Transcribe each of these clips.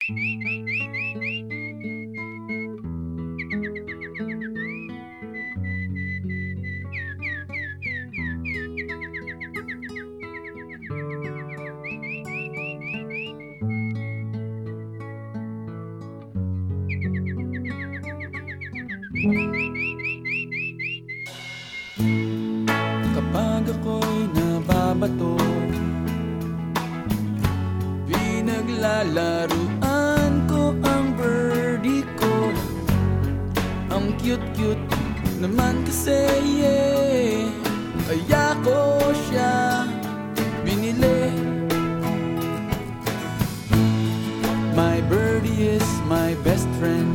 Kapag ako'y nababato, pinaglalaruan ko ang birdie ko. Ang cute-cute naman kasi, yeah. Kaya ko siya binili. My birdie is my best friend.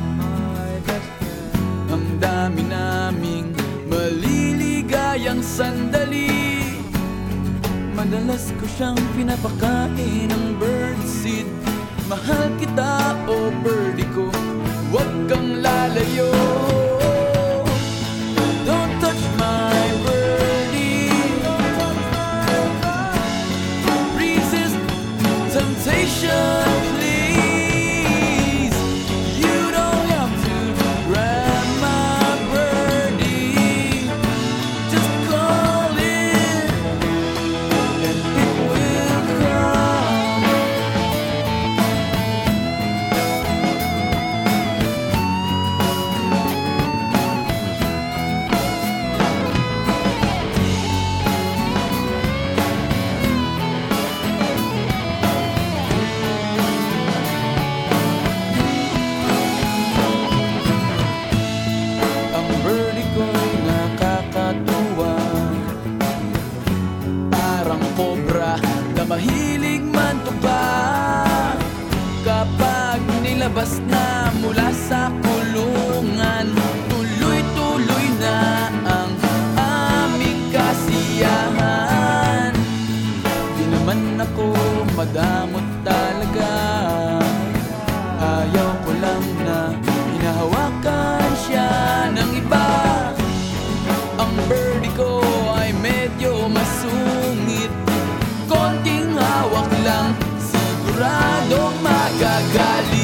Ang dami naming maliligayang sandali. Madalas ko siyang pinapakain ng birdseed. Mahal kita, oh birdie ko, huwag kang lalayo. Don't touch my birdie. Resist temptation, please. You don't have to grab my birdie. Just call it and it will come. Ang birdie ko'y nakakatuwa, parang cobra na mahilig mantupa. Kapag nilabas na mula sa kulungan, tuloy-tuloy na ang aming kasiyahan. Di naman ako madamot talaga, ayaw ko lang na hinahawakan siya ng iba. Ang birdie ko ay medyo masungit, konting hawak lang sigurado magagalit.